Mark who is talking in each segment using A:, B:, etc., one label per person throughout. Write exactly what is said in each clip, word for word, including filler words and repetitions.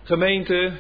A: Gemeente,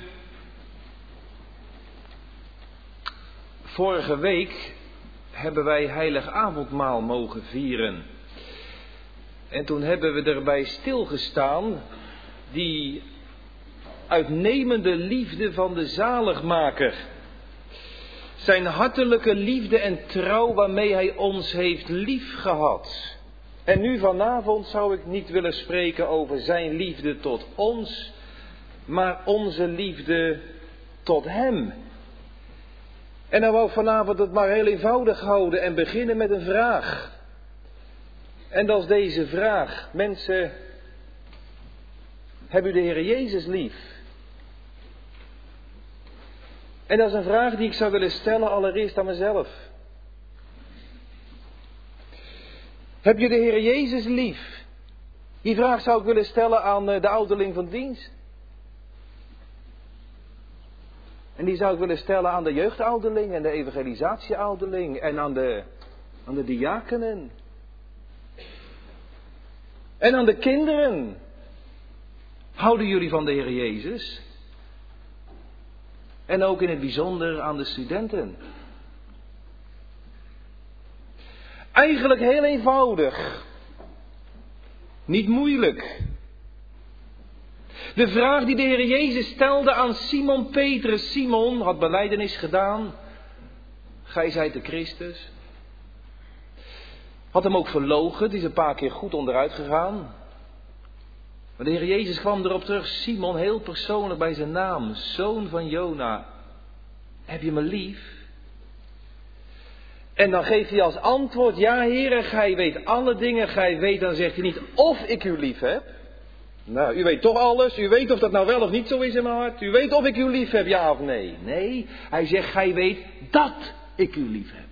A: vorige week hebben wij heilig avondmaal mogen vieren. En toen hebben we erbij stilgestaan die uitnemende liefde van de zaligmaker. Zijn hartelijke liefde en trouw waarmee hij ons heeft liefgehad. En nu vanavond zou ik niet willen spreken over zijn liefde tot ons, maar onze liefde tot hem. En dan wou ik vanavond het maar heel eenvoudig houden en beginnen met een vraag. En dat is deze vraag. Mensen, hebben u de Heer Jezus lief? En dat is een vraag die ik zou willen stellen allereerst aan mezelf. Heb je de Heer Jezus lief? Die vraag zou ik willen stellen aan de ouderling van dienst. En die zou ik willen stellen aan de jeugdouderling en de evangelisatieouderling en aan de, aan de diakenen. En aan de kinderen. Houden jullie van de Heer Jezus? En ook in het bijzonder aan de studenten. Eigenlijk heel eenvoudig. Niet moeilijk. De vraag die de Heer Jezus stelde aan Simon Petrus. Simon had belijdenis gedaan. Gij zijt de Christus. Had hem ook verloochend. Die is een paar keer goed onderuit gegaan. Maar de Heer Jezus kwam erop terug. Simon, heel persoonlijk bij zijn naam. Zoon van Jona. Heb je me lief? En dan geeft hij als antwoord. Ja, Heere, gij weet alle dingen. Gij weet, dan zegt hij niet of ik u lief heb. Nou, u weet toch alles. U weet of dat nou wel of niet zo is in mijn hart. U weet of ik u lief heb, ja of nee. Nee, hij zegt, gij weet dat ik u lief heb.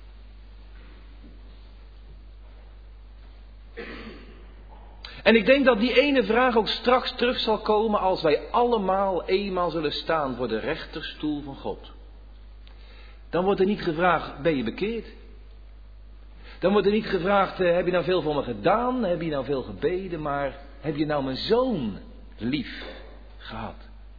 A: En ik denk dat die ene vraag ook straks terug zal komen als wij allemaal eenmaal zullen staan voor de rechterstoel van God. Dan wordt er niet gevraagd, ben je bekeerd? Dan wordt er niet gevraagd, heb je nou veel voor me gedaan? Heb je nou veel gebeden? Maar heb je nou mijn zoon lief gehad?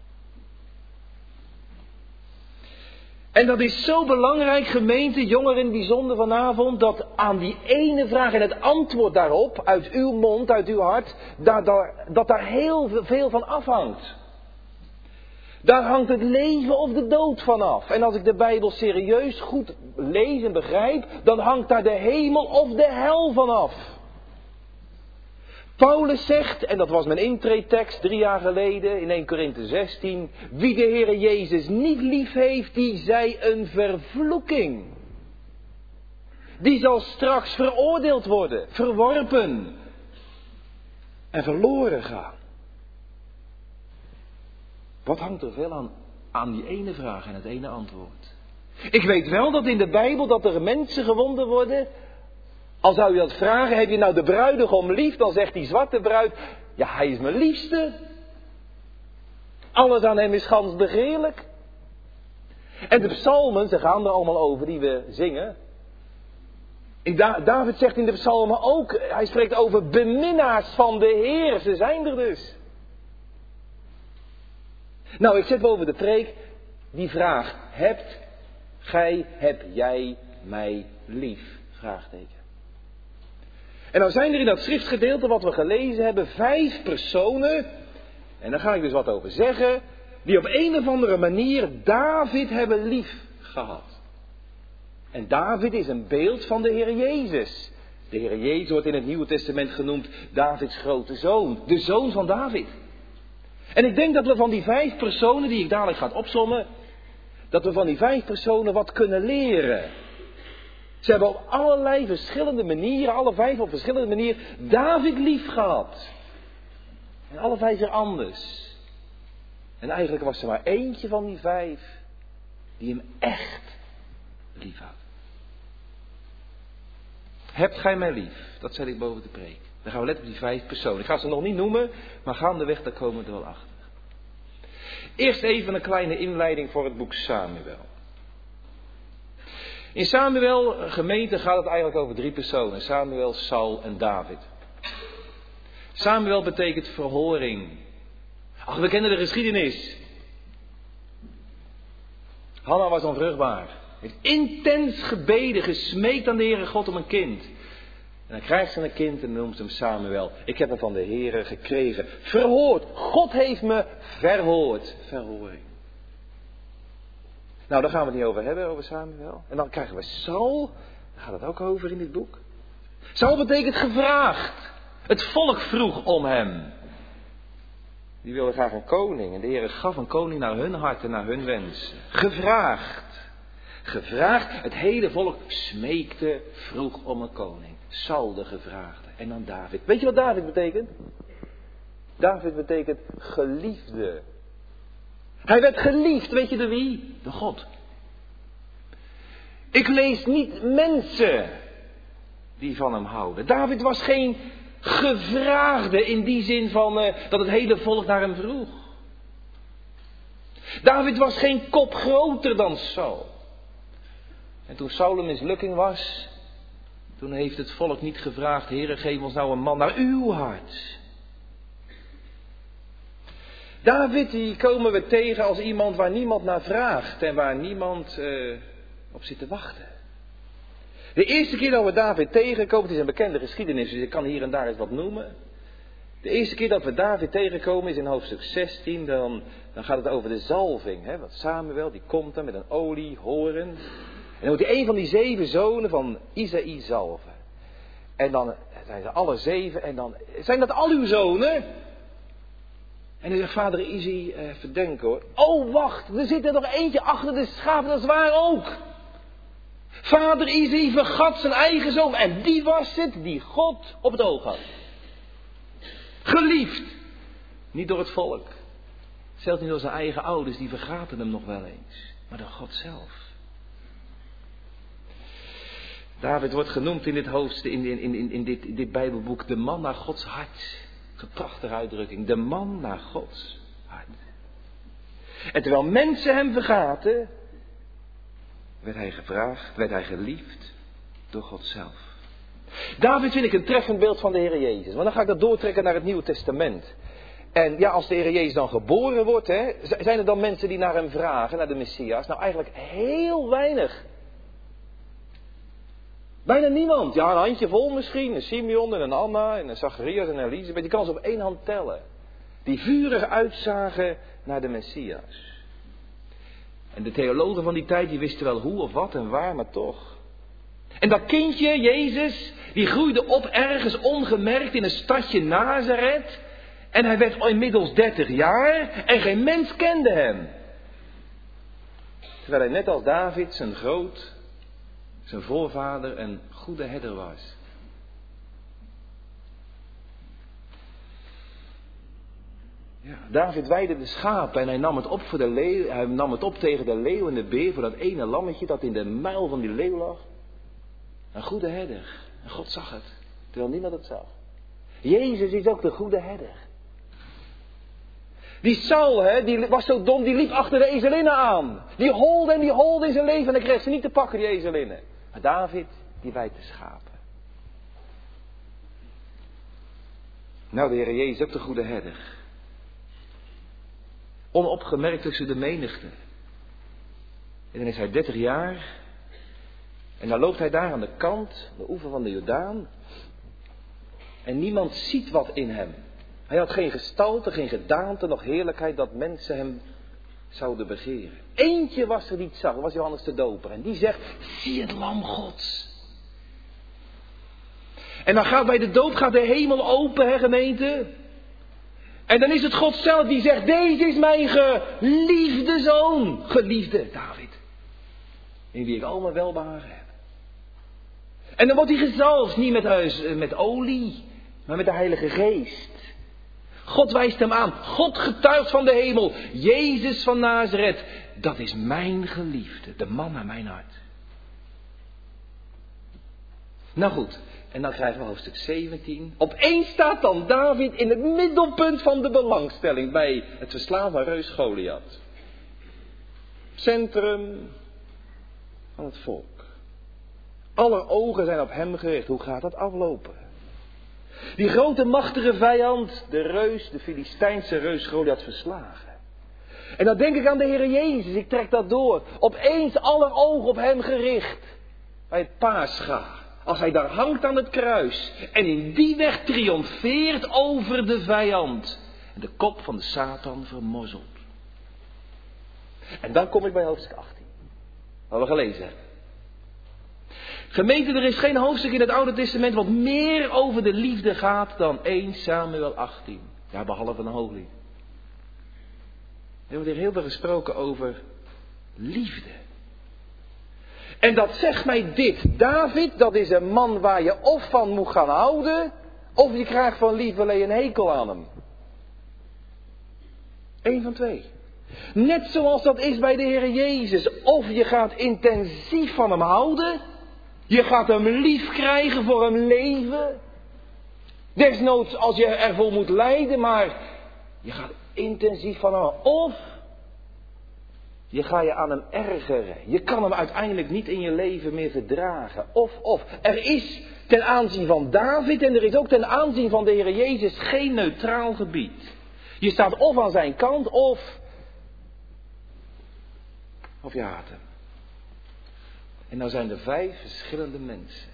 A: En dat is zo belangrijk, gemeente, jongeren in het bijzonder vanavond, dat aan die ene vraag en het antwoord daarop, uit uw mond, uit uw hart, dat daar, dat daar heel veel van afhangt. Daar hangt het leven of de dood van af. En als ik de Bijbel serieus goed lees en begrijp, dan hangt daar de hemel of de hel van af. Paulus zegt, en dat was mijn intreetekst drie jaar geleden in Eerste Korinthe zestien. Wie de Heere Jezus niet lief heeft, die zij een vervloeking. Die zal straks veroordeeld worden, verworpen en verloren gaan. Wat hangt er veel aan, aan die ene vraag en het ene antwoord? Ik weet wel dat in de Bijbel dat er mensen gewonden worden. Als zou je dat vragen, heb je nou de bruidegom lief? Dan zegt die zwarte bruid, ja, hij is mijn liefste. Alles aan hem is gans begeerlijk. En de psalmen, ze gaan er allemaal over die we zingen. David zegt in de psalmen ook, hij spreekt over beminnaars van de Heer. Ze zijn er dus. Nou, ik zet boven de preek die vraag, hebt gij, heb jij mij lief? Vraagteken. En nou zijn er in dat schriftgedeelte wat we gelezen hebben vijf personen, en daar ga ik dus wat over zeggen, die op een of andere manier David hebben lief gehad. En David is een beeld van de Heer Jezus. De Heer Jezus wordt in het Nieuwe Testament genoemd Davids grote zoon, de zoon van David. En ik denk dat we van die vijf personen die ik dadelijk ga opsommen, dat we van die vijf personen wat kunnen leren. Ze hebben op allerlei verschillende manieren, alle vijf op verschillende manieren, David lief gehad. En alle vijf weer anders. En eigenlijk was er maar eentje van die vijf die hem echt lief had. Hebt gij mij lief? Dat zet ik boven de preek. Dan gaan we letten op die vijf personen. Ik ga ze nog niet noemen, maar gaandeweg daar komen we er wel achter. Eerst even een kleine inleiding voor het boek Samuel. In Samuel, gemeente, gaat het eigenlijk over drie personen. Samuel, Saul en David. Samuel betekent verhoring. Ach, we kennen de geschiedenis. Hanna was onvruchtbaar. Heeft intens gebeden, gesmeekt aan de Heere God om een kind. En dan krijgt ze een kind en noemt hem Samuel. Ik heb hem van de Heere gekregen. Verhoord. God heeft me verhoord. Verhoring. Nou, daar gaan we het niet over hebben, over Samuel. En dan krijgen we Saul. Daar gaat het ook over in dit boek. Saul betekent gevraagd. Het volk vroeg om hem. Die wilde graag een koning. En de Heere gaf een koning naar hun hart en naar hun wens. Gevraagd. Gevraagd. Het hele volk smeekte, vroeg om een koning. Saul de gevraagde. En dan David. Weet je wat David betekent? David betekent geliefde. Hij werd geliefd. Weet je door wie? Door God. Ik lees niet mensen die van hem houden. David was geen gevraagde in die zin van uh, dat het hele volk naar hem vroeg. David was geen kop groter dan Saul. En toen Saul een mislukking was, toen heeft het volk niet gevraagd: Heere, geef ons nou een man naar uw hart. David, die komen we tegen als iemand waar niemand naar vraagt en waar niemand uh, op zit te wachten. De eerste keer dat we David tegenkomen, het is een bekende geschiedenis, dus ik kan hier en daar eens wat noemen. De eerste keer dat we David tegenkomen is in hoofdstuk zestien, dan, dan gaat het over de zalving. Hè? Want Samuel, die komt er met een oliehoorn. En dan moet hij een van die zeven zonen van Isaï zalven. En dan zijn ze alle zeven en dan, zijn dat al uw zonen? En dan zegt vader Isaï, eh, verdenken hoor. Oh wacht, er zit er nog eentje achter de schapen, dat is waar ook. Vader Isaï vergat zijn eigen zoon. En die was het die God op het oog had. Geliefd. Niet door het volk. Zelfs niet door zijn eigen ouders. Die vergaten hem nog wel eens. Maar door God zelf. David wordt genoemd in dit hoofdstuk, in, in, in, in, dit, in dit Bijbelboek. De man naar Gods hart. Een prachtige uitdrukking. De man naar Gods hart. En terwijl mensen hem vergaten, werd hij gevraagd, werd hij geliefd door God zelf. David vind ik een treffend beeld van de Heer Jezus. Maar dan ga ik dat doortrekken naar het Nieuwe Testament. En ja, als de Heer Jezus dan geboren wordt, hè, zijn er dan mensen die naar hem vragen, naar de Messias? Nou, eigenlijk heel weinig. Bijna niemand. Ja, een handjevol misschien. Een Simeon en een Anna en een Zacharias en een Elisabeth. Die kan ze op één hand tellen. Die vurig uitzagen naar de Messias. En de theologen van die tijd, die wisten wel hoe of wat en waar, maar toch. En dat kindje, Jezus, die groeide op ergens ongemerkt in een stadje Nazareth. En hij werd inmiddels dertig jaar en geen mens kende hem. Terwijl hij net als David, zijn groot, zijn voorvader, een goede herder was. Ja, David weidde de schapen en hij nam het op voor de leeuw, hij nam het op tegen de leeuw en de beer voor dat ene lammetje dat in de muil van die leeuw lag. Een goede herder. En God zag het, terwijl niemand het zag. Jezus is ook de goede herder. Die Saul, hè, die was zo dom, die liep achter de ezelinnen aan. Die holde en die holde in zijn leven en hij kreeg ze niet te pakken, die ezelinnen. Maar David, die weidt de schapen. Nou, de Heer Jezus is ook de goede herder. Onopgemerkt tussen de menigte. En dan is hij dertig jaar. En dan loopt hij daar aan de kant, de oever van de Jordaan. En niemand ziet wat in hem. Hij had geen gestalte, geen gedaante, nog heerlijkheid dat mensen hem zouden begeren. Eentje was er die het zag, dat was Johannes de Doper. En die zegt, zie het lam Gods. En dan gaat bij de doop gaat de hemel open, hè gemeente. En dan is het God zelf die zegt, deze is mijn geliefde zoon. Geliefde David. In wie ik al mijn welbehagen heb. En dan wordt hij gezalfd, niet met, huis, met olie, maar met de Heilige Geest. God wijst hem aan. God getuigt van de hemel. Jezus van Nazareth. Dat is mijn geliefde. De man naar mijn hart. Nou goed. En dan krijgen we hoofdstuk zeventien. Opeens staat dan David in het middelpunt van de belangstelling. Bij het verslaan van reus Goliath. Centrum van het volk. Aller ogen zijn op hem gericht. Hoe gaat dat aflopen? Die grote machtige vijand, de reus, de Filistijnse reus Goliath verslagen. En dan denk ik aan de Heer Jezus, ik trek dat door. Opeens aller ogen op hem gericht. Bij het Pascha. Als hij daar hangt aan het kruis. En in die weg triomfeert over de vijand. En de kop van de Satan vermorzelt. En dan kom ik bij hoofdstuk achttien. Wat we gelezen hebben. Gemeente, er is geen hoofdstuk in het Oude Testament wat meer over de liefde gaat dan één Samuel achttien. Ja, behalve een Hooglied. Er wordt hier heel veel gesproken over liefde. En dat zegt mij dit. David, dat is een man waar je of van moet gaan houden, of je krijgt van lieverlee een hekel aan hem. Eén van twee. Net zoals dat is bij de Heer Jezus. Of je gaat intensief van hem houden. Je gaat hem lief krijgen voor hem leven. Desnoods als je ervoor moet lijden, maar je gaat intensief van hem houden. Of je gaat je aan hem ergeren. Je kan hem uiteindelijk niet in je leven meer verdragen. Of, of. Er is ten aanzien van David en er is ook ten aanzien van de Heer Jezus geen neutraal gebied. Je staat of aan zijn kant of... Of je haat hem. En nou zijn er vijf verschillende mensen.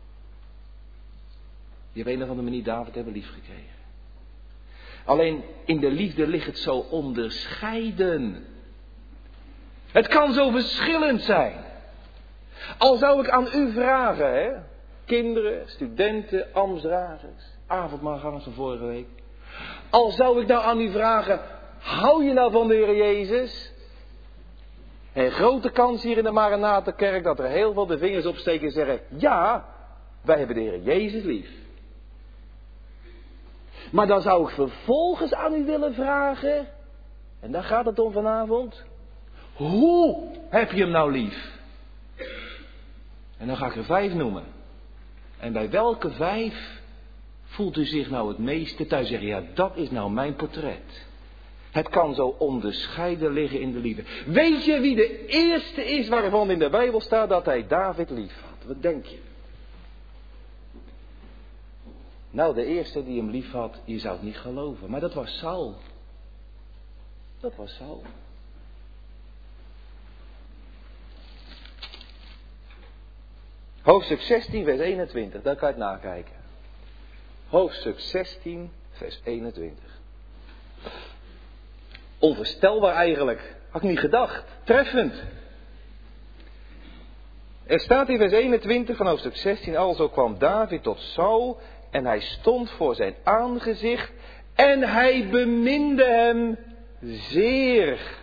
A: Die op een of andere manier David hebben liefgekregen. Alleen in de liefde ligt het zo onderscheiden. Het kan zo verschillend zijn. Al zou ik aan u vragen, hè, kinderen, studenten, ambtsdragers, avondmaalgangers van vorige week. Al zou ik nou aan u vragen, hou je nou van de Heer Jezus? Een grote kans hier in de Maranatenkerk dat er heel veel de vingers opsteken en zeggen, ja, wij hebben de Heer Jezus lief. Maar dan zou ik vervolgens aan u willen vragen, en daar gaat het om vanavond, hoe heb je hem nou lief? En dan ga ik er vijf noemen. En bij welke vijf voelt u zich nou het meeste thuis? Zeggen, ja, dat is nou mijn portret. Het kan zo onderscheiden liggen in de liefde. Weet je wie de eerste is waarvan in de Bijbel staat dat hij David lief had? Wat denk je? Nou, de eerste die hem lief had, je zou het niet geloven. Maar dat was Saul. Dat was Saul. Hoofdstuk zestien, vers eenentwintig, daar kan je het nakijken. Hoofdstuk zestien, vers eenentwintig. Onvoorstelbaar eigenlijk. Had ik niet gedacht. Treffend. Er staat in vers eenentwintig van hoofdstuk zestien. Alzo kwam David tot Saul. En hij stond voor zijn aangezicht. En hij beminde hem zeer.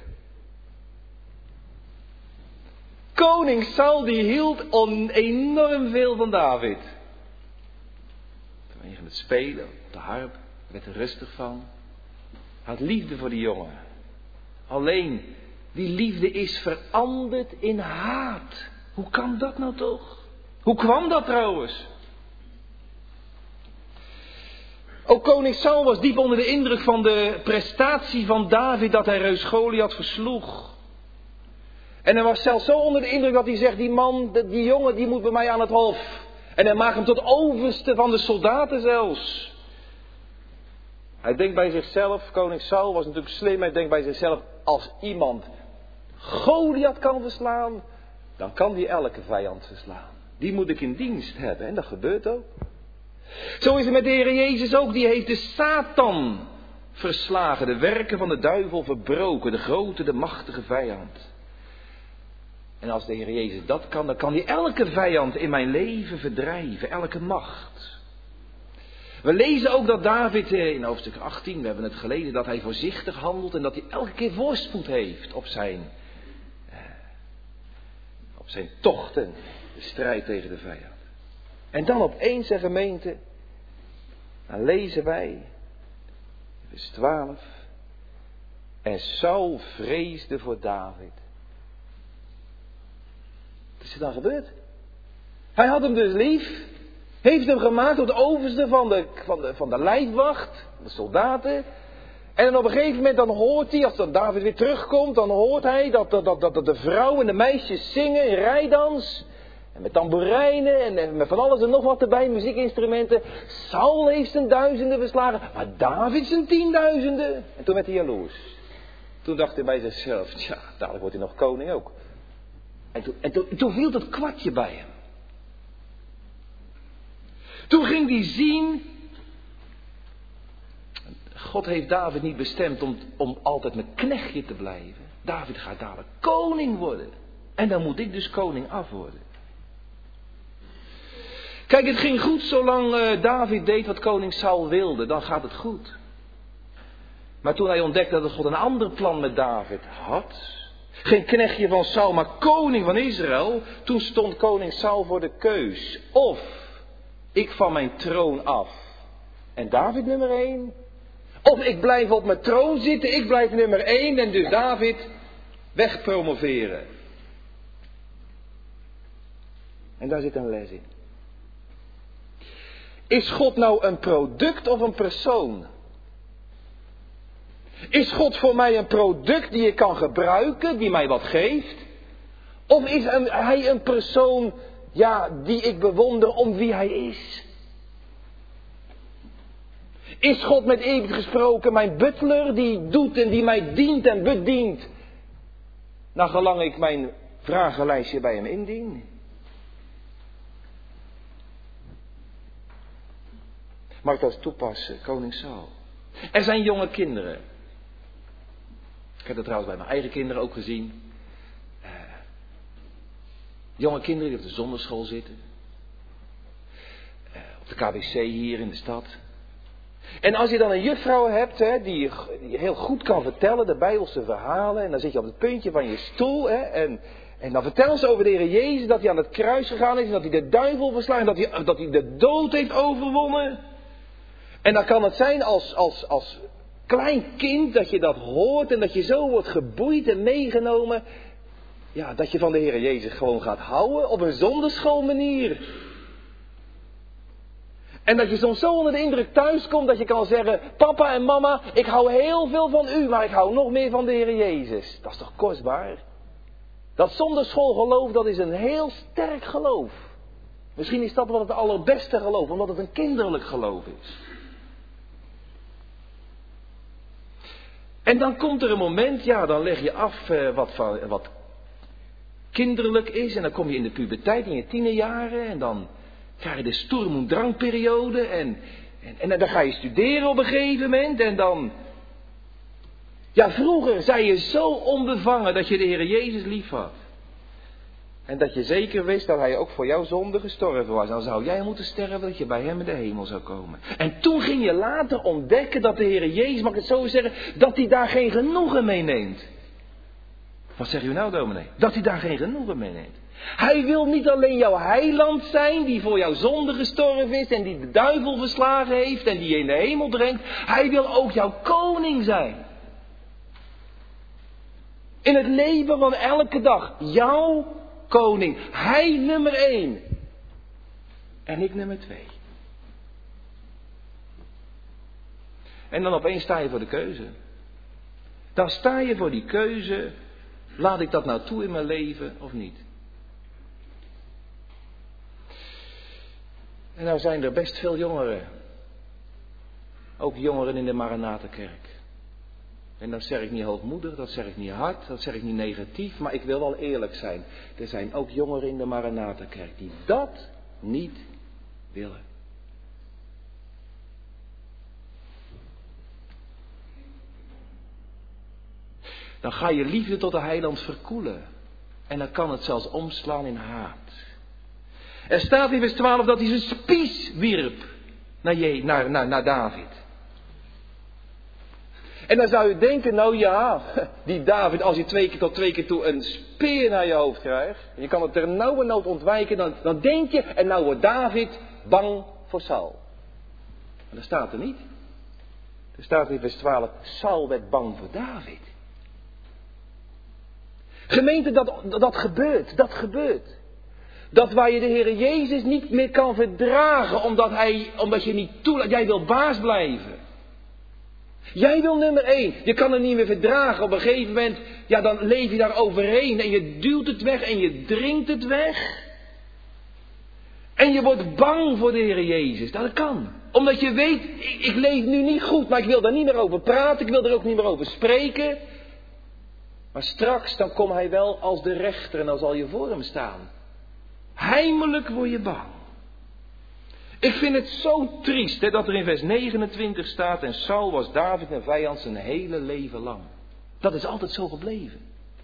A: Koning Saul die hield on enorm veel van David. Toen ging hij met spelen op de harp. Werd er rustig van. Had liefde voor die jongen. Alleen, die liefde is veranderd in haat. Hoe kan dat nou toch? Hoe kwam dat trouwens? Ook koning Saul was diep onder de indruk van de prestatie van David dat hij reus Goliath versloeg. En hij was zelfs zo onder de indruk dat hij zegt, die man, die jongen, die moet bij mij aan het hof. En hij maakt hem tot overste van de soldaten zelfs. Hij denkt bij zichzelf, koning Saul was natuurlijk slim, hij denkt bij zichzelf, als iemand Goliath kan verslaan, dan kan die elke vijand verslaan. Die moet ik in dienst hebben en dat gebeurt ook. Zo is het met de Heer Jezus ook, die heeft de Satan verslagen, de werken van de duivel verbroken, de grote, de machtige vijand. En als de Heer Jezus dat kan, dan kan hij elke vijand in mijn leven verdrijven, elke macht. We lezen ook dat David in hoofdstuk achttien, we hebben het gelezen, dat hij voorzichtig handelt en dat hij elke keer voorspoed heeft op zijn, eh, op zijn tochten, de strijd tegen de vijand. En dan opeens, een gemeente, dan lezen wij, vers twaalf, en Saul vreesde voor David. Wat is er dan gebeurd? Hij had hem dus lief. Heeft hem gemaakt tot de overste van de, van de, van de lijfwacht, de soldaten. En dan op een gegeven moment dan hoort hij, als dan David weer terugkomt, dan hoort hij dat, dat, dat, dat de vrouwen en de meisjes zingen in rijdans. En met tamboerijnen en met van alles en nog wat erbij, muziekinstrumenten. Saul heeft zijn duizenden verslagen, maar David zijn tienduizenden. En toen werd hij jaloers. Toen dacht hij bij zichzelf, tja, dadelijk wordt hij nog koning ook. En toen, en toen, toen viel dat kwartje bij hem. Toen ging hij zien, God heeft David niet bestemd om, om altijd mijn knechtje te blijven. David gaat dadelijk koning worden. En dan moet ik dus koning af worden. Kijk, het ging goed zolang uh, David deed wat koning Saul wilde. Dan gaat het goed. Maar toen hij ontdekte dat God een ander plan met David had. Geen knechtje van Saul, maar koning van Israël. Toen stond koning Saul voor de keus. Of ik van mijn troon af. En David nummer één. Of ik blijf op mijn troon zitten. Ik blijf nummer één. En dus David wegpromoveren. En daar zit een les in. Is God nou een product of een persoon? Is God voor mij een product die ik kan gebruiken, die mij wat geeft? Of is een, hij een persoon, ja, die ik bewonder om wie hij is? Is God met eeuwig gesproken mijn butler die doet en die mij dient en bedient, naar gelang ik mijn vragenlijstje bij hem indien? Mag ik dat toepassen, koning Saul? Er zijn jonge kinderen. Ik heb dat trouwens bij mijn eigen kinderen ook gezien. Uh, jonge kinderen die op de zonderschool zitten. Uh, op de K B C hier in de stad. En als je dan een juffrouw hebt, hè, die, die heel goed kan vertellen, de Bijbelse verhalen. En dan zit je op het puntje van je stoel. Hè, en, en dan vertelt ze over de Heer Jezus, dat hij aan het kruis gegaan is. En dat hij de duivel verslagen, dat hij, dat hij de dood heeft overwonnen. En dan kan het zijn als, als, als klein kind dat je dat hoort en dat je zo wordt geboeid en meegenomen. Ja, dat je van de Heer Jezus gewoon gaat houden op een zonderschoolmanier. En dat je soms zo onder de indruk thuis komt dat je kan zeggen, papa en mama, ik hou heel veel van u, maar ik hou nog meer van de Heer Jezus. Dat is toch kostbaar? Dat zonderschoolgeloof, dat is een heel sterk geloof. Misschien is dat wel het allerbeste geloof, omdat het een kinderlijk geloof is. En dan komt er een moment, ja, dan leg je af uh, wat, van, wat kinderlijk is. En dan kom je in de puberteit, in je tienerjaren. En dan krijg je de sturm- en drangperiode. En, en, en dan ga je studeren op een gegeven moment. En dan... Ja, vroeger zei je zo onbevangen dat je de Heer Jezus lief had. En dat je zeker wist dat hij ook voor jouw zonde gestorven was. Dan zou jij moeten sterven dat je bij hem in de hemel zou komen. En toen ging je later ontdekken dat de Heer Jezus, mag ik het zo zeggen, dat hij daar geen genoegen mee neemt. Wat zeg je nou, dominee? Dat hij daar geen genoegen mee neemt. Hij wil niet alleen jouw heiland zijn, die voor jouw zonde gestorven is en die de duivel verslagen heeft en die je in de hemel brengt. Hij wil ook jouw koning zijn. In het leven van elke dag. Jouw koning. Hij nummer één. En ik nummer twee. En dan opeens sta je voor de keuze. Dan sta je voor die keuze. Laat ik dat nou toe in mijn leven of niet? En nou zijn er best veel jongeren. Ook jongeren in de Maranatenkerk. En dat zeg ik niet hoogmoedig, dat zeg ik niet hard, dat zeg ik niet negatief, maar ik wil wel eerlijk zijn. Er zijn ook jongeren in de Maranatenkerk die dat niet willen. Dan ga je liefde tot de heiland verkoelen. En dan kan het zelfs omslaan in haat. Er staat in vers twaalf dat hij zijn spies wierp naar, je, naar, naar, naar David. En dan zou je denken, nou ja, die David, als je twee keer tot twee keer toe een speer naar je hoofd krijgt, en je kan het ter nauwe nood ontwijken, dan, dan denk je, en nou wordt David bang voor Saul. Maar dat staat er niet. Er staat in vers twaalf, Saul werd bang voor David. Gemeente, dat, dat gebeurt, dat gebeurt. Dat waar je de Heer Jezus niet meer kan verdragen, omdat, hij, omdat je niet toelaat, jij wil baas blijven. Jij wil nummer één. Je kan het niet meer verdragen. Op een gegeven moment, ja, dan leef je daar overheen en je duwt het weg en je dringt het weg. En je wordt bang voor de Heer Jezus. Dat kan. Omdat je weet, ik, ik leef nu niet goed, maar ik wil daar niet meer over praten. Ik wil er ook niet meer over spreken. Maar straks dan komt hij wel als de rechter en dan zal je voor hem staan. Heimelijk word je bang. Ik vind het zo triest hè, dat er in vers negenentwintig staat, en Saul was David een vijand zijn hele leven lang. Dat is altijd zo gebleven.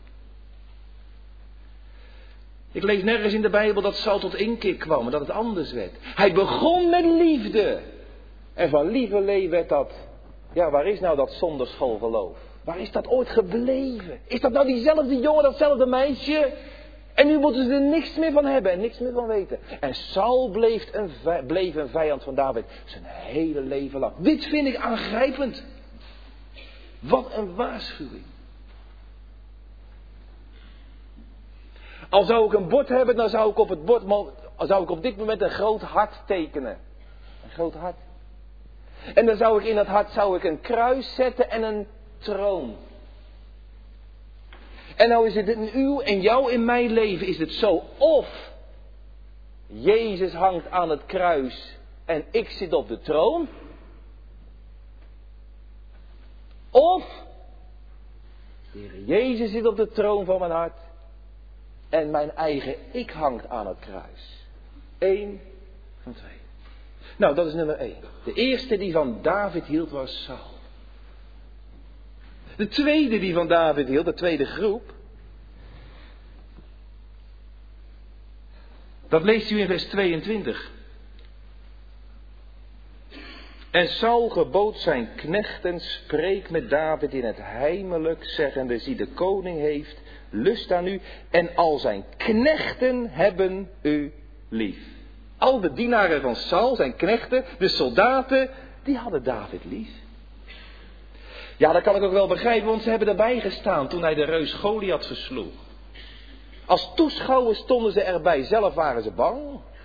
A: Ik lees nergens in de Bijbel dat Saul tot inkeer kwam en dat het anders werd. Hij begon met liefde. En van lieverlee werd dat, ja, waar is nou dat zonderschoolgeloof? Waar is dat ooit gebleven? Is dat nou diezelfde jongen, datzelfde meisje? En nu moeten ze er niks meer van hebben en niks meer van weten. En Saul bleef een, vi- bleef een vijand van David zijn hele leven lang. Dit vind ik aangrijpend. Wat een waarschuwing. Al zou ik een bord hebben, dan zou ik op het bord, zou ik op dit moment een groot hart tekenen. Een groot hart. En dan zou ik in dat hart zou ik een kruis zetten en een troon. En nou is het in uw en jou in mijn leven is het zo. Of Jezus hangt aan het kruis en ik zit op de troon. Of de Heer Jezus zit op de troon van mijn hart. En mijn eigen ik hangt aan het kruis. Eén van twee. Nou, dat is nummer één. De eerste die van David hield was Saul. De tweede die van David hield, de tweede groep. Dat leest u in vers tweeëntwintig. En Saul gebood zijn knechten, spreek met David in het heimelijk, zeggende, zie de koning heeft lust aan u en al zijn knechten hebben u lief. Al de dienaren van Saul, zijn knechten, de soldaten, die hadden David lief. Ja, dat kan ik ook wel begrijpen, want ze hebben erbij gestaan toen hij de reus Goliath versloeg. Als toeschouwers stonden ze erbij, zelf waren ze bang.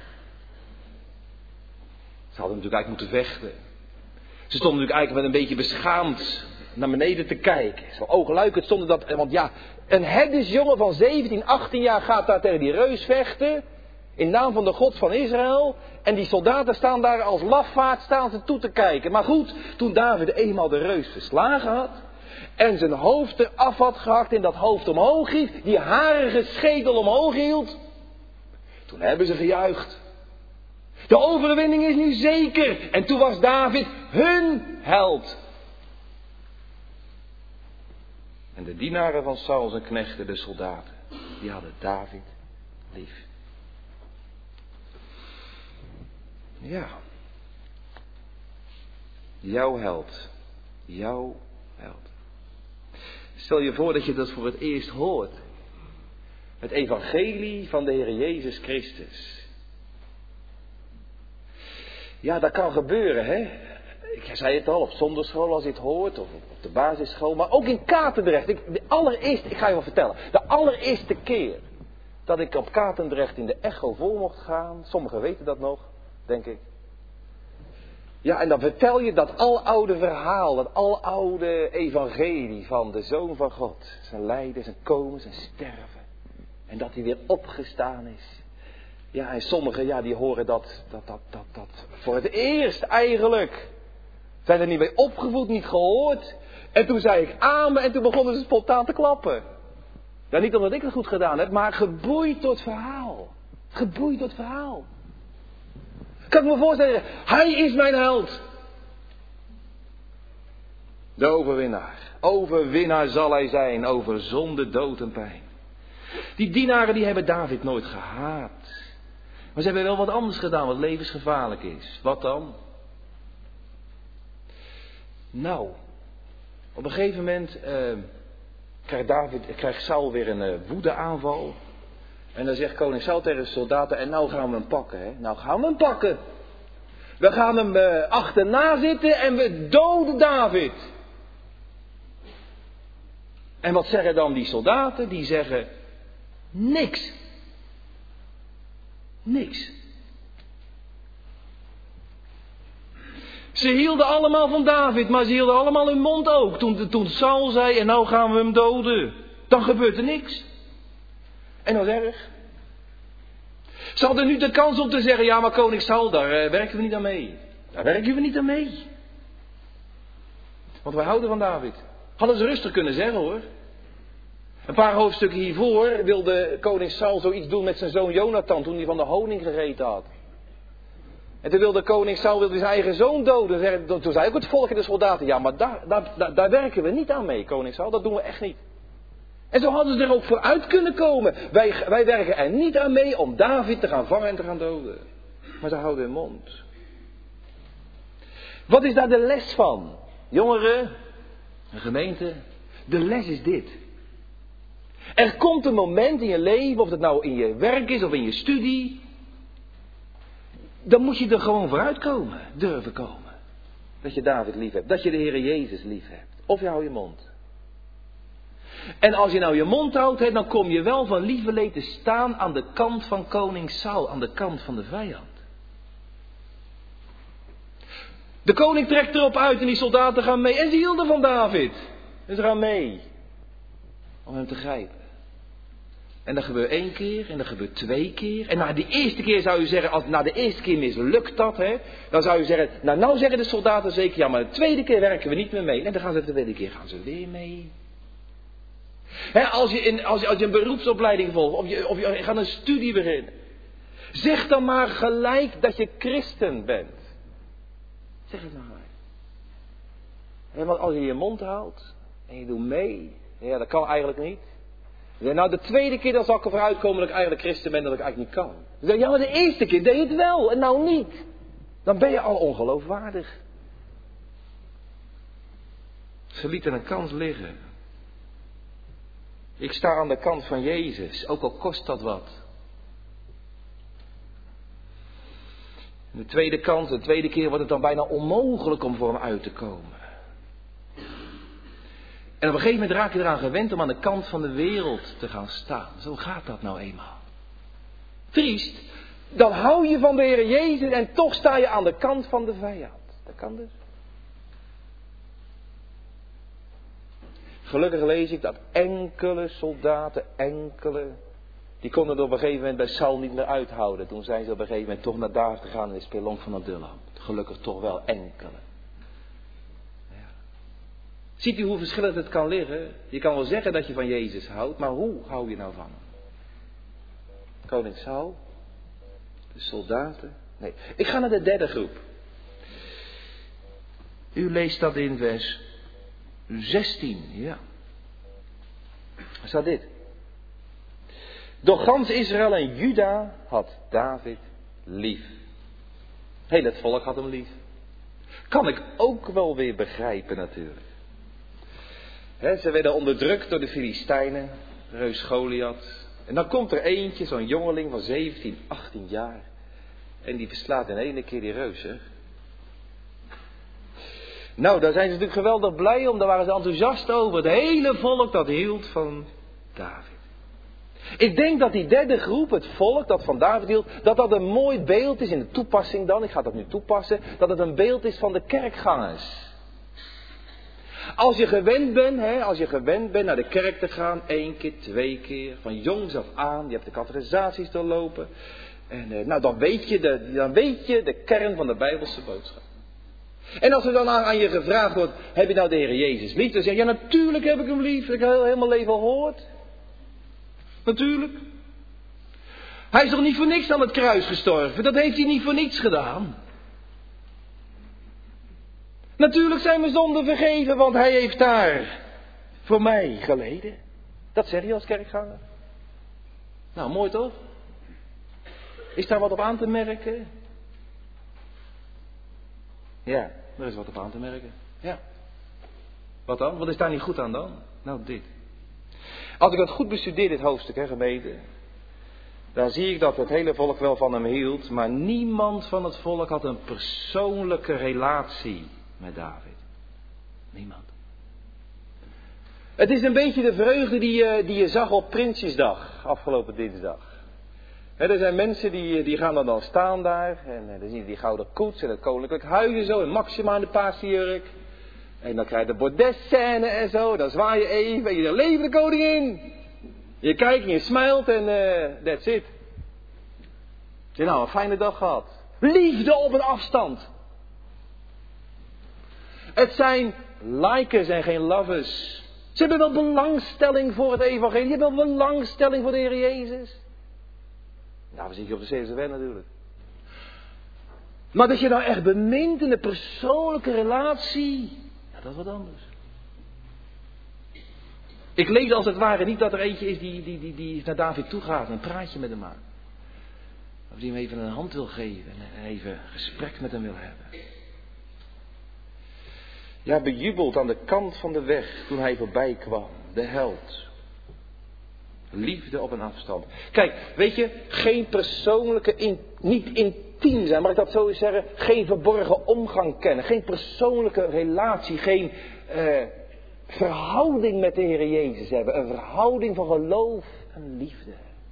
A: Ze hadden natuurlijk eigenlijk moeten vechten. Ze stonden natuurlijk eigenlijk met een beetje beschaamd naar beneden te kijken. Zo oogluikend stonden dat, want ja, een herdersjongen van zeventien, achttien jaar gaat daar tegen die reus vechten. In naam van de God van Israël. En die soldaten staan daar als lafaard staan ze toe te kijken. Maar goed, toen David eenmaal de reus verslagen had. En zijn hoofd eraf had gehakt en dat hoofd omhoog hield. Die harige schedel omhoog hield. Toen hebben ze gejuicht. De overwinning is nu zeker. En toen was David hun held. En de dienaren van Saul, zijn knechten, de soldaten, die hadden David lief. Ja. Jouw held. Jouw held. Stel je voor dat je dat voor het eerst hoort. Het evangelie van de Heer Jezus Christus. Ja, dat kan gebeuren, hè. Ik zei het al, op zondagschool als je het hoort, of op de basisschool, maar ook in Katendrecht. Ik, de allereerste, ik ga je wel vertellen, de allereerste keer dat ik op Katendrecht in de Echo voor mocht gaan, sommigen weten dat nog, denk ik. Ja, en dan vertel je dat aloude verhaal, dat aloude evangelie van de Zoon van God. Zijn lijden, zijn komen, zijn sterven. En dat hij weer opgestaan is. Ja, en sommigen, ja, die horen dat, dat, dat, dat, dat voor het eerst eigenlijk. Zijn er niet mee opgevoed, niet gehoord. En toen zei ik amen en toen begonnen ze spontaan te klappen. Ja, niet omdat ik het goed gedaan heb, maar geboeid door het verhaal. Geboeid door het verhaal. Kan ik me voorstellen, hij is mijn held. De overwinnaar. Overwinnaar zal hij zijn over zonde, dood en pijn. Die dienaren die hebben David nooit gehaat. Maar ze hebben wel wat anders gedaan wat levensgevaarlijk is. Wat dan? Nou, op een gegeven moment uh, krijgt, David, krijgt Saul weer een uh, woedeaanval. En dan zegt koning Saul tegen de soldaten, en nou gaan we hem pakken. Hè? Nou gaan we hem pakken. We gaan hem uh, achterna zitten en we doden David. En wat zeggen dan die soldaten? Die zeggen, niks. Niks. Ze hielden allemaal van David, maar ze hielden allemaal hun mond ook. Toen, toen Saul zei, en nou gaan we hem doden. Dan gebeurt er niks. En dat is erg. Ze hadden nu de kans om te zeggen, ja maar koning Saul, daar uh, werken we niet aan mee. Daar werken we niet aan mee. Want wij houden van David. Hadden ze rustig kunnen zeggen hoor. Een paar hoofdstukken hiervoor wilde koning Saul zoiets doen met zijn zoon Jonathan toen hij van de honing gegeten had. En toen wilde koning Saul wilde zijn eigen zoon doden. Toen zei ook het volk en de soldaten, ja maar daar, daar, daar, daar werken we niet aan mee koning Saul, dat doen we echt niet. En zo hadden ze er ook voor uit kunnen komen. Wij, wij werken er niet aan mee om David te gaan vangen en te gaan doden. Maar ze houden hun mond. Wat is daar de les van? Jongeren, een gemeente, de les is dit. Er komt een moment in je leven, of het nou in je werk is of in je studie. Dan moet je er gewoon vooruit komen, durven komen. Dat je David lief hebt, dat je de Heere Jezus lief hebt. Of je houdt je mond. En als je nou je mond houdt, hè, dan kom je wel van lieverlee te staan aan de kant van koning Saul, aan de kant van de vijand. De koning trekt erop uit en die soldaten gaan mee. En ze hielden van David. En ze gaan mee. Om hem te grijpen. En dat gebeurt één keer en dat gebeurt twee keer. En na de eerste keer zou je zeggen, als na de eerste keer mislukt dat, hè, dan zou je zeggen, nou nou zeggen de soldaten zeker, ja maar de tweede keer werken we niet meer mee. En dan gaan ze de tweede keer gaan ze weer mee. Hè, als, je in, als, je, als je een beroepsopleiding volgt, of je, of je gaat een studie beginnen. Zeg dan maar gelijk dat je christen bent. Zeg het nou maar. Hè, want als je je mond houdt en je doet mee, ja dat kan eigenlijk niet. Ja, nou de tweede keer dan zal ik ervoor uitkomen dat ik eigenlijk christen ben, dat ik eigenlijk niet kan. Dan zeg je, ja maar de eerste keer deed je het wel en nou niet. Dan ben je al ongeloofwaardig. Ze lieten een kans liggen. Ik sta aan de kant van Jezus, ook al kost dat wat. De tweede kans, de tweede keer wordt het dan bijna onmogelijk om voor hem uit te komen. En op een gegeven moment raak je eraan gewend om aan de kant van de wereld te gaan staan. Zo gaat dat nou eenmaal. Triest, dan hou je van de Heer Jezus en toch sta je aan de kant van de vijand. Dat kan dus. Gelukkig lees ik dat enkele soldaten, enkele, die konden er op een gegeven moment bij Saul niet meer uithouden. Toen zijn ze op een gegeven moment toch naar David gegaan in de spelonk van Adullam. Gelukkig toch wel enkele. Ja. Ziet u hoe verschillend het kan liggen? Je kan wel zeggen dat je van Jezus houdt, maar hoe hou je nou van hem? Koning Saul? De soldaten? Nee, ik ga naar de derde groep. U leest dat in vers zestien, ja. Er staat dit. Door gans Israël en Juda had David lief. Heel het volk had hem lief. Kan ik ook wel weer begrijpen natuurlijk. He, ze werden onderdrukt door de Filistijnen, reus Goliath. En dan komt er eentje, zo'n jongeling van zeventien, achttien jaar. En die verslaat in één keer die reus, hè. Nou, daar zijn ze natuurlijk geweldig blij om. Daar waren ze enthousiast over. Het hele volk dat hield van David. Ik denk dat die derde groep, het volk dat van David hield, dat dat een mooi beeld is in de toepassing dan. Ik ga dat nu toepassen. Dat het een beeld is van de kerkgangers. Als je gewend bent, hè, als je gewend bent naar de kerk te gaan, één keer, twee keer, van jongs af aan, je hebt de catechisaties doorlopen. En eh, nou, dan weet je de, dan weet je de kern van de Bijbelse boodschap. En als er dan aan, aan je gevraagd wordt, heb je nou de Heer Jezus lief? Dan zeg je, ja natuurlijk heb ik hem lief. Ik heb heel, heel mijn leven gehoord. Natuurlijk. Hij is toch niet voor niks aan het kruis gestorven? Dat heeft hij niet voor niets gedaan. Natuurlijk zijn mijn zonden vergeven, want hij heeft daar voor mij geleden. Dat zeg je als kerkganger. Nou, mooi toch? Is daar wat op aan te merken? Ja, er is wat op aan te merken. Ja. Wat dan? Wat is daar niet goed aan dan? Nou, dit. Als ik het goed bestudeer, dit hoofdstuk, hè, gemeente. Dan zie ik dat het hele volk wel van hem hield. Maar niemand van het volk had een persoonlijke relatie met David. Niemand. Het is een beetje de vreugde die je, die je zag op Prinsjesdag, afgelopen dinsdag. He, er zijn mensen die, die gaan dan, dan staan daar. En dan zie je die gouden koets en het koninklijk huis zo. En Maxima in de paasjurk. En dan krijg je de bordesscène en zo. Dan zwaai je even en je zegt, leven de koningin. Je kijkt en je smilt en uh, that's it. Je nou een fijne dag gehad. Liefde op een afstand. Het zijn likers en geen lovers. Ze hebben wel belangstelling voor het evangelie. Ze hebben wel belangstelling voor de Heer Jezus. Nou, we zitten op de zevende weg natuurlijk. Maar dat je nou echt bemint in een persoonlijke relatie. Ja, dat is wat anders. Ik lees als het ware niet dat er eentje is die, die, die, die naar David toe gaat en een praatje met hem maakt. Of die hem even een hand wil geven en even een gesprek met hem wil hebben. Ja, bejubeld aan de kant van de weg toen hij voorbij kwam. De held. Liefde op een afstand. Kijk, weet je, geen persoonlijke, in, niet intiem zijn, mag ik dat zo eens zeggen? Geen verborgen omgang kennen. Geen persoonlijke relatie. Geen eh, verhouding met de Heer Jezus hebben. Een verhouding van geloof en liefde.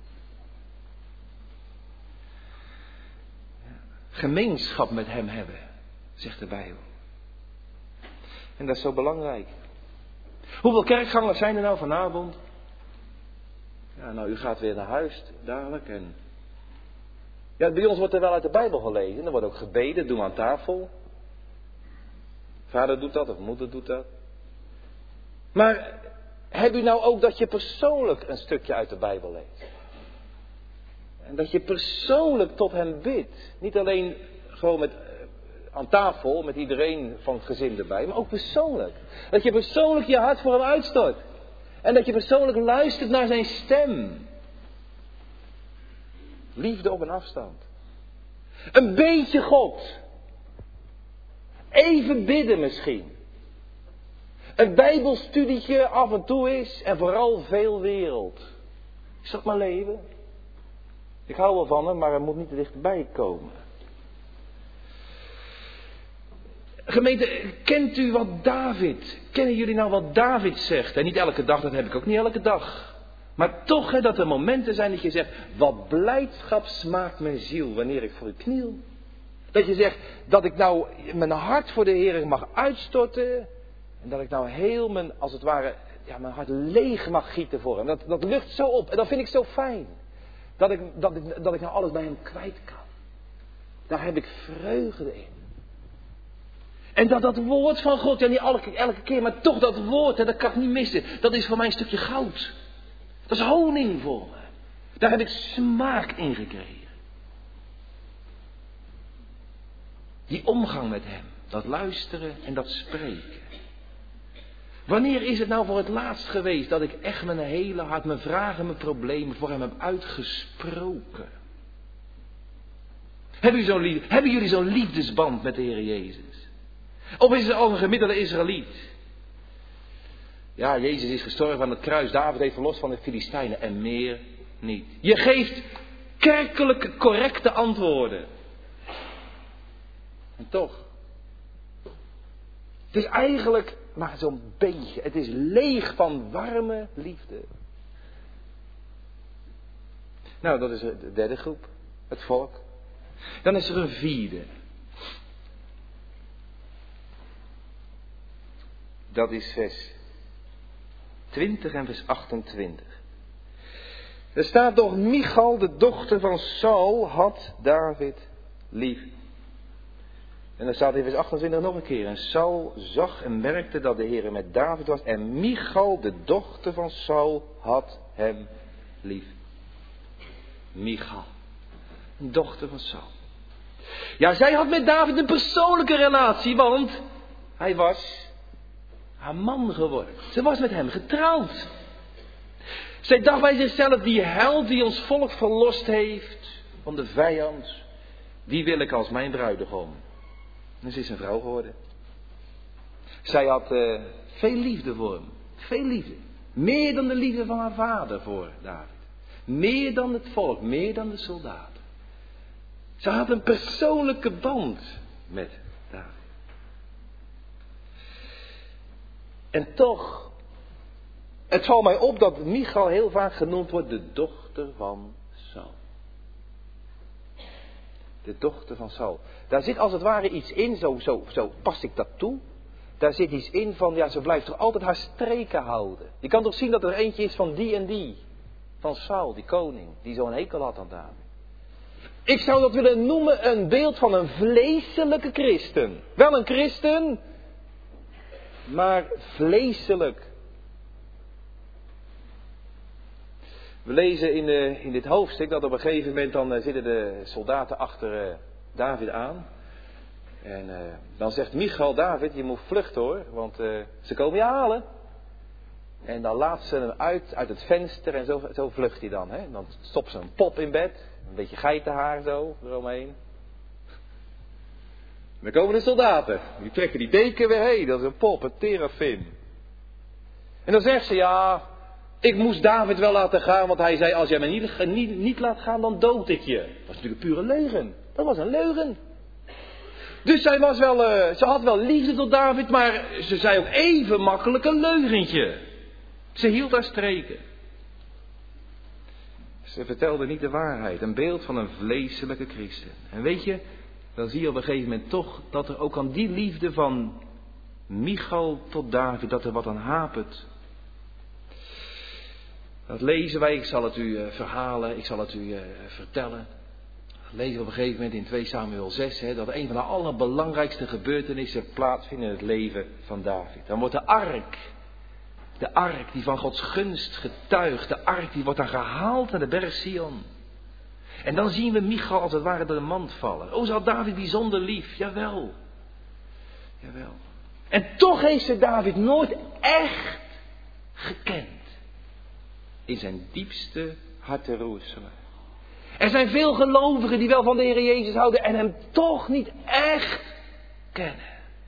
A: Gemeenschap met hem hebben, zegt de Bijbel. En dat is zo belangrijk. Hoeveel kerkgangers zijn er nou vanavond? Ja, nou, u gaat weer naar huis dadelijk. En... Ja, bij ons wordt er wel uit de Bijbel gelezen. Er wordt ook gebeden, dat doen we aan tafel. Vader doet dat, of moeder doet dat. Maar heb u nou ook dat je persoonlijk een stukje uit de Bijbel leest? En dat je persoonlijk tot hem bidt. Niet alleen gewoon met, aan tafel met iedereen van het gezin erbij, maar ook persoonlijk. Dat je persoonlijk je hart voor hem uitstort. En dat je persoonlijk luistert naar zijn stem. Liefde op een afstand. Een beetje God. Even bidden misschien. Een bijbelstudietje af en toe is en vooral veel wereld. Is dat mijn leven? Ik hou wel van hem, maar hij moet niet te dichtbij komen. Gemeente, kent u wat David, kennen jullie nou wat David zegt? En niet elke dag, dat heb ik ook niet elke dag. Maar toch, hè, dat er momenten zijn dat je zegt, wat blijdschap smaakt mijn ziel wanneer ik voor u kniel. Dat je zegt, dat ik nou mijn hart voor de Heer mag uitstorten. En dat ik nou heel mijn, als het ware, ja, mijn hart leeg mag gieten voor hem. Dat, dat lucht zo op en dat vind ik zo fijn. Dat ik, dat, ik, dat ik nou alles bij hem kwijt kan. Daar heb ik vreugde in. En dat dat woord van God, ja niet elke, elke keer, maar toch dat woord, hè, dat kan ik niet missen. Dat is voor mij een stukje goud. Dat is honing voor me. Daar heb ik smaak in gekregen. Die omgang met hem, dat luisteren en dat spreken. Wanneer is het nou voor het laatst geweest dat ik echt mijn hele hart, mijn vragen, mijn problemen voor hem heb uitgesproken? Hebben jullie zo'n, lief, hebben jullie zo'n liefdesband met de Heer Jezus? Of is het al een gemiddelde Israëliet? Ja, Jezus is gestorven aan het kruis. David heeft verlost van de Filistijnen en meer niet. Je geeft kerkelijke correcte antwoorden. En toch. Het is eigenlijk maar zo'n beetje. Het is leeg van warme liefde. Nou, dat is de derde groep. Het volk. Dan is er een vierde. Dat is vers twintig en vers achtentwintig. Er staat toch, Michal, de dochter van Saul, had David lief. En dan staat in vers achtentwintig nog een keer. En Saul zag en merkte dat de Heer met David was. En Michal, de dochter van Saul, had hem lief. Michal, een dochter van Saul. Ja, zij had met David een persoonlijke relatie, want hij was haar man geworden. Ze was met hem getrouwd. Zij dacht bij zichzelf, die held die ons volk verlost heeft van de vijand, die wil ik als mijn bruidegom. En ze is een vrouw geworden. Zij had uh, veel liefde voor hem. Veel liefde. Meer dan de liefde van haar vader voor David. Meer dan het volk. Meer dan de soldaten. Ze had een persoonlijke band met David. En toch, het valt mij op dat Michal heel vaak genoemd wordt de dochter van Saul. De dochter van Saul. Daar zit als het ware iets in, zo, zo, zo pas ik dat toe. Daar zit iets in van, ja, ze blijft toch altijd haar streken houden. Je kan toch zien dat er eentje is van die en die. Van Saul, die koning, die zo'n hekel had aan David. Ik zou dat willen noemen een beeld van een vleeselijke christen. Wel een christen, maar vleeselijk. We lezen in, de, in dit hoofdstuk dat op een gegeven moment dan uh, zitten de soldaten achter uh, David aan. En uh, dan zegt Michal, David, je moet vluchten hoor, want uh, ze komen je halen. En dan laat ze hem uit, uit het venster en zo, zo vlucht hij dan. Hè? En dan stopt ze een pop in bed, een beetje geitenhaar zo eromheen. Dan komen de soldaten, die trekken die deken weer heen, dat is een pop, een terafin. En dan zegt ze, ja, ik moest David wel laten gaan, want hij zei, als jij mij niet, niet, niet laat gaan, dan dood ik je. Dat was natuurlijk een pure leugen. Dat was een leugen. Dus zij was wel, uh, ze had wel liefde tot David, maar ze zei ook even makkelijk een leugentje. Ze hield haar streken. Ze vertelde niet de waarheid, een beeld van een vleeselijke christen. En weet je, dan zie je op een gegeven moment toch dat er ook aan die liefde van Michal tot David, dat er wat aan hapert. Dat lezen wij, ik zal het u uh, verhalen, ik zal het u uh, vertellen. Dat lezen we op een gegeven moment in twee Samuel zes, hè, dat een van de allerbelangrijkste gebeurtenissen plaatsvindt in het leven van David. Dan wordt de ark, de ark die van Gods gunst getuigt, de ark die wordt dan gehaald naar de berg Sion. En dan zien we Michal als het ware door de mand vallen. O, ze had David bijzonder lief, jawel. Jawel. En toch heeft ze David nooit echt gekend. In zijn diepste harteroerselen. Er zijn veel gelovigen die wel van de Heer Jezus houden en hem toch niet echt kennen.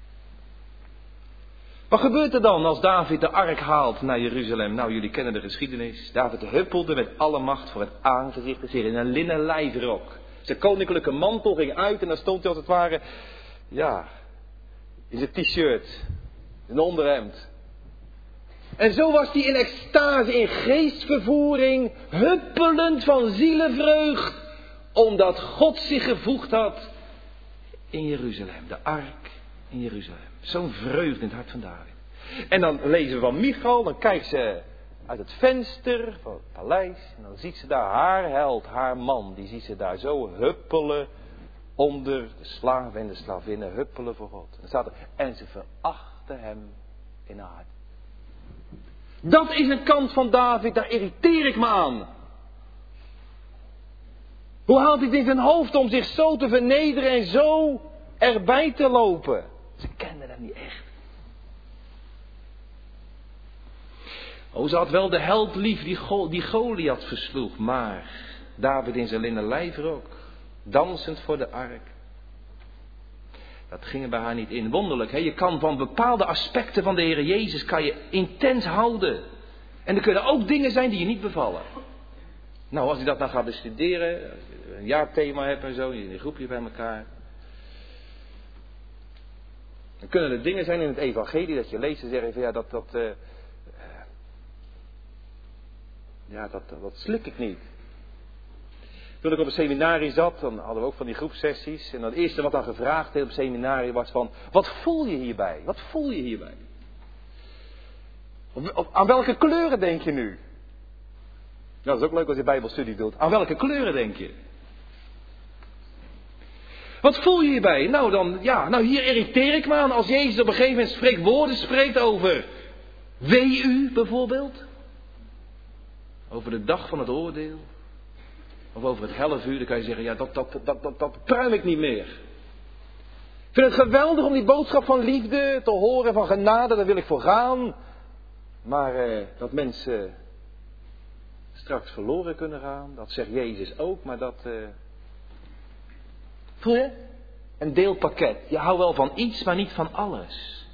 A: Wat gebeurt er dan als David de ark haalt naar Jeruzalem? Nou, jullie kennen de geschiedenis. David huppelde met alle macht voor het aangezicht des Heeren in een linnen lijfrok. Zijn koninklijke mantel ging uit en dan stond hij als het ware, ja, in zijn t-shirt, in een onderhemd. En zo was hij in extase, in geestvervoering, huppelend van zielenvreugd, omdat God zich gevoegd had in Jeruzalem, de ark in Jeruzalem. Zo'n vreugde in het hart van David. En dan lezen we van Michal, dan kijkt ze uit het venster van het paleis en dan ziet ze daar haar held, haar man, die ziet ze daar zo huppelen onder de slaven en de slavinnen, huppelen voor God. En, dan staat er, en ze verachten hem in haar hart. Dat is een kant van David, daar irriteer ik me aan. Hoe haalt hij het in zijn hoofd om zich zo te vernederen en zo erbij te lopen? Ze kenden hem niet echt. Oh, ze had wel de held lief die, Go- die Goliath versloeg, maar David in zijn linnen lijfrok, dansend voor de ark. Dat ging er bij haar niet in. Wonderlijk, hè? Je kan van bepaalde aspecten van de Heer Jezus kan je intens houden. En er kunnen ook dingen zijn die je niet bevallen. Nou, als je dat nou gaat bestuderen, een jaarthema hebt en zo, in een groepje bij elkaar. Dan kunnen er dingen zijn in het evangelie dat je leest en zegt van ja, dat, dat, uh, ja, dat, dat, dat slik ik niet. Toen ik op een seminarie zat, dan hadden we ook van die groepsessies. En het eerste wat dan gevraagd werd op het seminarie was van, wat voel je hierbij? Wat voel je hierbij? Of, of, aan welke kleuren denk je nu? Nou, dat is ook leuk als je bijbelstudie doet. Aan welke kleuren denk je? Wat voel je hierbij? Nou dan, ja, nou hier irriteer ik me aan als Jezus op een gegeven moment spreekwoorden spreekt over wee u bijvoorbeeld. Over de dag van het oordeel. Of over het hellevuur, dan kan je zeggen, ja dat, dat, dat, dat, dat pruim ik niet meer. Ik vind het geweldig om die boodschap van liefde te horen, van genade, daar wil ik voor gaan. Maar eh, dat mensen straks verloren kunnen gaan, dat zegt Jezus ook, maar dat... Eh... Voel je? Een deelpakket. Je houdt wel van iets, maar niet van alles.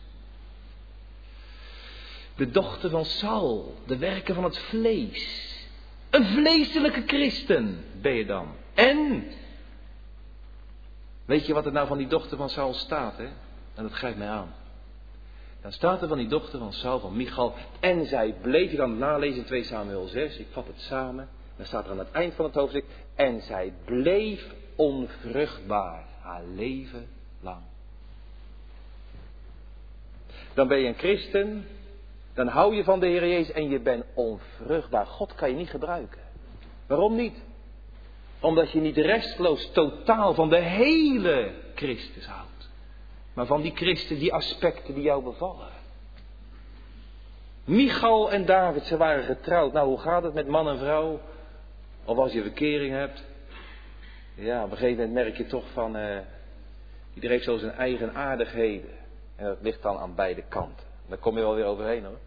A: De dochter van Saul, de werken van het vlees. Een vleeselijke christen ben je dan. En, weet je wat er nou van die dochter van Saul staat, hè? En dat grijpt mij aan. Dan staat er van die dochter van Saul, van Michal, en zij bleef, je kan het nalezen in twee Samuel zes, ik vat het samen. Dan staat er aan het eind van het hoofdstuk, en zij bleef onvruchtbaar haar leven lang. Dan ben je een christen, dan hou je van de Heer Jezus en je bent onvruchtbaar. God kan je niet gebruiken. Waarom niet? Omdat je niet restloos totaal van de hele Christus houdt. Maar van die Christus, die aspecten die jou bevallen. Michal en David, ze waren getrouwd. Nou, hoe gaat het met man en vrouw? Of als je verkering hebt. Ja, op een gegeven moment merk je toch van... Uh, iedereen heeft zo zijn eigen aardigheden. En dat ligt dan aan beide kanten. Daar kom je wel weer overheen hoor.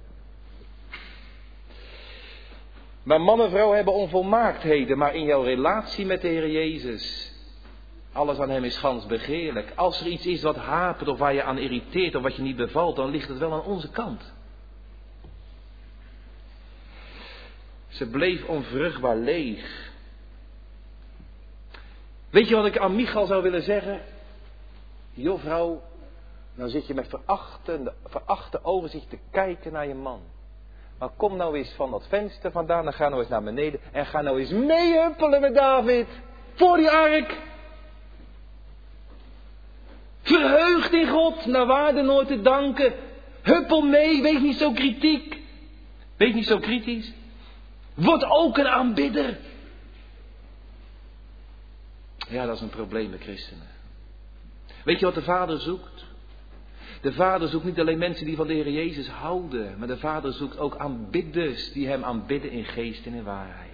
A: Maar man en vrouw hebben onvolmaaktheden. Maar in jouw relatie met de Heer Jezus... alles aan hem is gans begeerlijk. Als er iets is wat hapert of waar je aan irriteert of wat je niet bevalt... dan ligt het wel aan onze kant. Ze bleef onvruchtbaar leeg. Weet je wat ik aan Michal zou willen zeggen? Joh vrouw, nou zit je met verachte, verachte ogen zit je te kijken naar je man. Maar kom nou eens van dat venster vandaan en ga nou eens naar beneden. En ga nou eens meehuppelen met David. Voor die ark. Verheugd in God, naar waarde nooit te danken. Huppel mee, wees niet zo kritiek. Wees niet zo kritisch. Word ook een aanbidder. Ja, dat is een probleem met christenen. Weet je wat de Vader zoekt? De Vader zoekt niet alleen mensen die van de Heer Jezus houden. Maar de Vader zoekt ook aanbidders die hem aanbidden in geest en in waarheid.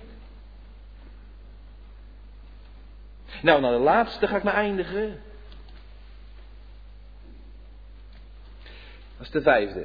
A: Nou, naar de laatste ga ik maar eindigen. Dat is de vijfde.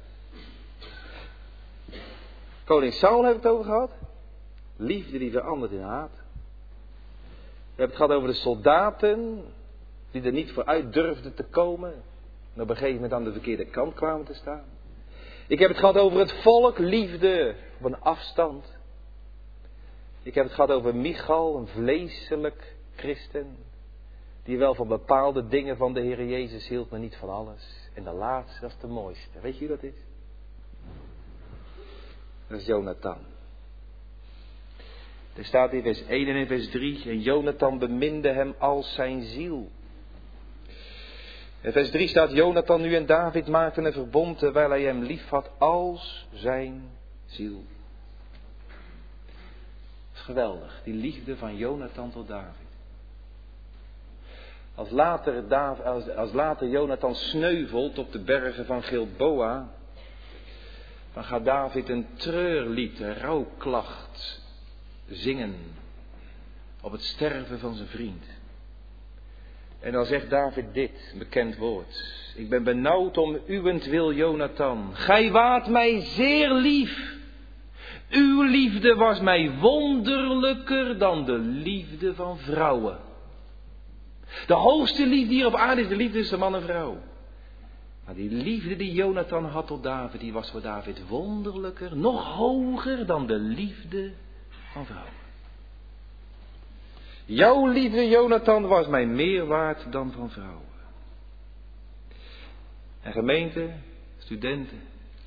A: Koning Saul heb ik het over gehad. Liefde die verandert in haat. We hebben het gehad over de soldaten die er niet vooruit durfden te komen. En op een gegeven moment aan de verkeerde kant kwamen te staan. Ik heb het gehad over het volk, liefde op een afstand. Ik heb het gehad over Michal, een vleeselijk christen. Die wel van bepaalde dingen van de Heer Jezus hield, maar niet van alles. En de laatste, dat is de mooiste. Weet je wie dat is? Dat is Jonathan. Er staat in vers één en in vers drie. En Jonathan beminde hem als zijn ziel. In vers drie staat Jonathan nu en David maakten een verbond terwijl hij hem lief had als zijn ziel. Dat is geweldig, die liefde van Jonathan tot David. Als later, David, als, als later Jonathan sneuvelt op de bergen van Gilboa, dan gaat David een treurlied, een rouwklacht zingen op het sterven van zijn vriend. En dan zegt David dit, een bekend woord. Ik ben benauwd om uwentwil, Jonathan. Gij waart mij zeer lief. Uw liefde was mij wonderlijker dan de liefde van vrouwen. De hoogste liefde hier op aarde is de liefde tussen man en vrouw. Maar die liefde die Jonathan had tot David, die was voor David wonderlijker, nog hoger dan de liefde van vrouwen. Jouw liefde, Jonathan, was mij meer waard dan van vrouwen. En gemeente, studenten.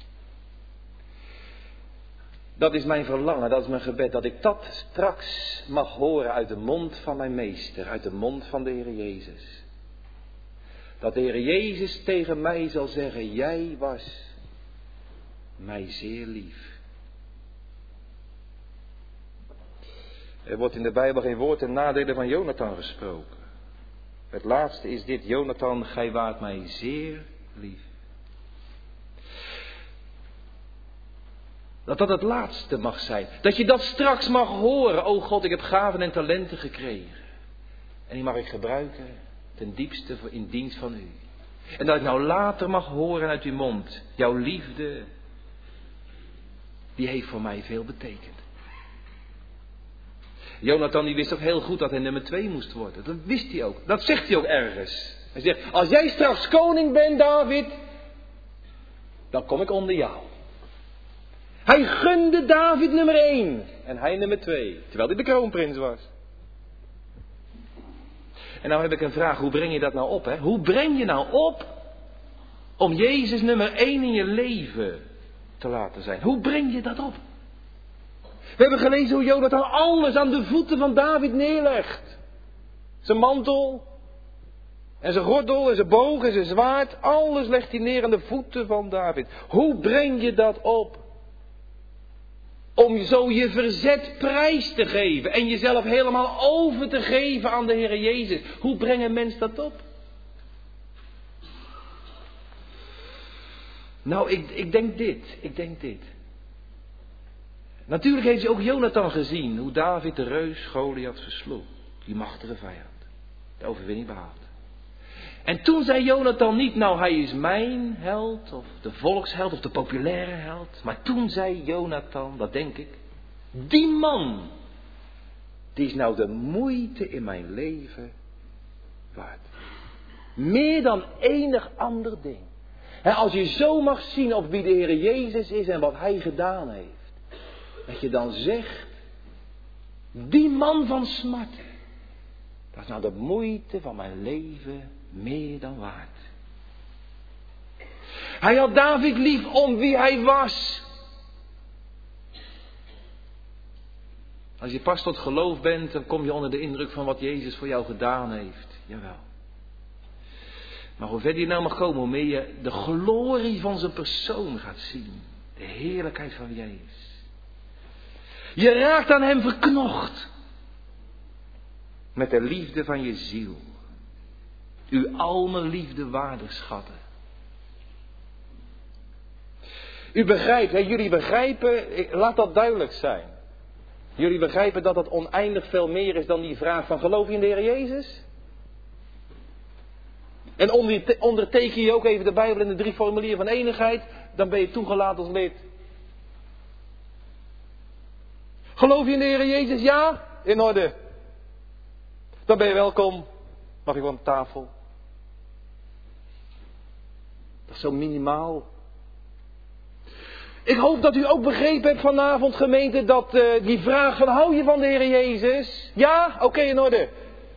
A: Dat is mijn verlangen, dat is mijn gebed, dat ik dat straks mag horen uit de mond van mijn meester, uit de mond van de Heer Jezus. Dat de Heer Jezus tegen mij zal zeggen, jij was mij zeer lief. Er wordt in de Bijbel geen woord en nadelen van Jonathan gesproken. Het laatste is dit, Jonathan, gij waart mij zeer lief. Dat dat het laatste mag zijn. Dat je dat straks mag horen. O God, ik heb gaven en talenten gekregen. En die mag ik gebruiken ten diepste voor in dienst van u. En dat ik nou later mag horen uit uw mond. Jouw liefde, die heeft voor mij veel betekend. Jonathan die wist ook heel goed dat hij nummer twee moest worden. Dat wist hij ook. Dat zegt hij ook ergens. Hij zegt, als jij straks koning bent, David, dan kom ik onder jou. Hij gunde David nummer één en hij nummer twee, terwijl hij de kroonprins was. En nou heb ik een vraag, hoe breng je dat nou op? Hè? Hoe breng je nou op om Jezus nummer één in je leven te laten zijn? Hoe breng je dat op? We hebben gelezen hoe Jonathan alles aan de voeten van David neerlegt. Zijn mantel en zijn gordel en zijn boog en zijn zwaard, alles legt hij neer aan de voeten van David. Hoe breng je dat op? Om zo je verzet prijs te geven en jezelf helemaal over te geven aan de Heer Jezus. Hoe brengt een mens dat op? Nou, ik, ik denk dit, ik denk dit. Natuurlijk heeft ze ook Jonathan gezien hoe David de reus Goliath versloeg. Die machtige vijand. De overwinning behaald. En toen zei Jonathan niet, nou hij is mijn held, of de volksheld, of de populaire held. Maar toen zei Jonathan, dat denk ik, die man, die is nou de moeite in mijn leven waard. Meer dan enig ander ding. En als je zo mag zien op wie de Heer Jezus is en wat hij gedaan heeft. Dat je dan zegt, die man van smart, dat is nou de moeite van mijn leven meer dan waard. Hij had David lief om wie hij was. Als je pas tot geloof bent, dan kom je onder de indruk van wat Jezus voor jou gedaan heeft. Jawel. Maar hoe verder je nou mag komen, hoe meer je de glorie van zijn persoon gaat zien. De heerlijkheid van Jezus. Je raakt aan hem verknocht. Met de liefde van je ziel. Uw al mijn liefde waardig schatten. U begrijpt, hè, jullie begrijpen, laat dat duidelijk zijn. Jullie begrijpen dat het oneindig veel meer is dan die vraag van geloof je in de Heer Jezus? En onderteken je ook even de Bijbel in de drie formulieren van enigheid, dan ben je toegelaten als lid. Geloof je in de Heer Jezus? Ja? In orde. Dan ben je welkom. Mag ik aan tafel? Dat is zo minimaal. Ik hoop dat u ook begrepen hebt vanavond, gemeente, dat uh, die vraag van hou je van de Heer Jezus? Ja? Oké, okay, in orde.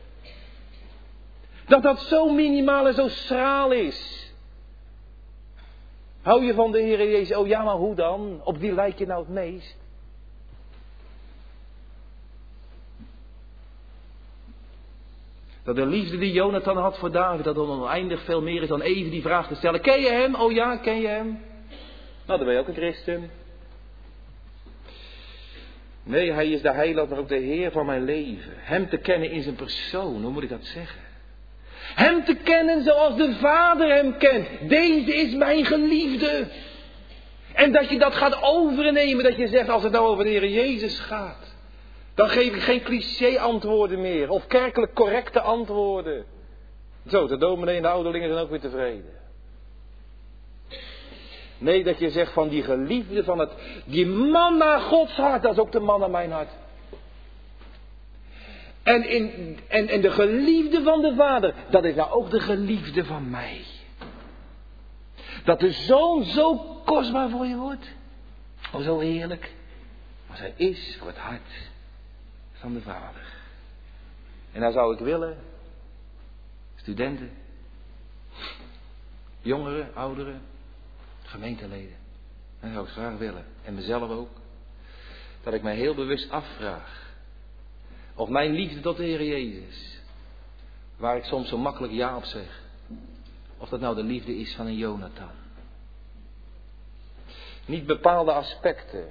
A: Dat dat zo minimaal en zo schraal is. Hou je van de Heer Jezus? Oh ja, maar hoe dan? Op wie lijk je nou het meest? Dat de liefde die Jonathan had voor David, dat dan oneindig veel meer is dan even die vraag te stellen. Ken je hem? Oh ja, ken je hem? Nou, dan ben je ook een christen. Nee, hij is de heiland, maar ook de Heer van mijn leven. Hem te kennen in zijn persoon, hoe moet ik dat zeggen? Hem te kennen zoals de Vader hem kent. Deze is mijn geliefde. En dat je dat gaat overnemen, dat je zegt als het nou over de Heer Jezus gaat. Dan geef ik geen cliché antwoorden meer. Of kerkelijk correcte antwoorden. Zo, de dominee en de ouderlingen zijn ook weer tevreden. Nee, dat je zegt van die geliefde van het... Die man naar Gods hart, dat is ook de man naar mijn hart. En, in, en, en de geliefde van de Vader, dat is nou ook de geliefde van mij. Dat de Zoon zo kostbaar voor je wordt. Oh, zo heerlijk. Als hij is voor het hart van de Vader. En nou zou ik willen, studenten, jongeren, ouderen, gemeenteleden, dat zou ik graag willen, en mezelf ook, dat ik mij heel bewust afvraag of mijn liefde tot de Heer Jezus, waar ik soms zo makkelijk ja op zeg, of dat nou de liefde is van een Jonathan. Niet bepaalde aspecten,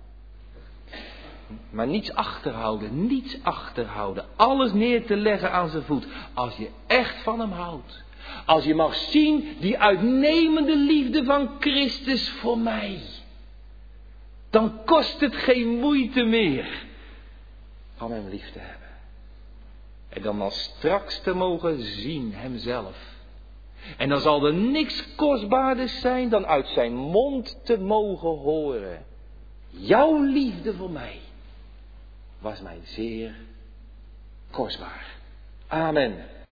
A: maar niets achterhouden, niets achterhouden. Alles neer te leggen aan zijn voet. Als je echt van hem houdt. Als je mag zien die uitnemende liefde van Christus voor mij. Dan kost het geen moeite meer om hem lief te hebben. En dan al straks te mogen zien hemzelf. En dan zal er niks kostbaarders zijn dan uit zijn mond te mogen horen. Jouw liefde voor mij was mij zeer kostbaar. Amen.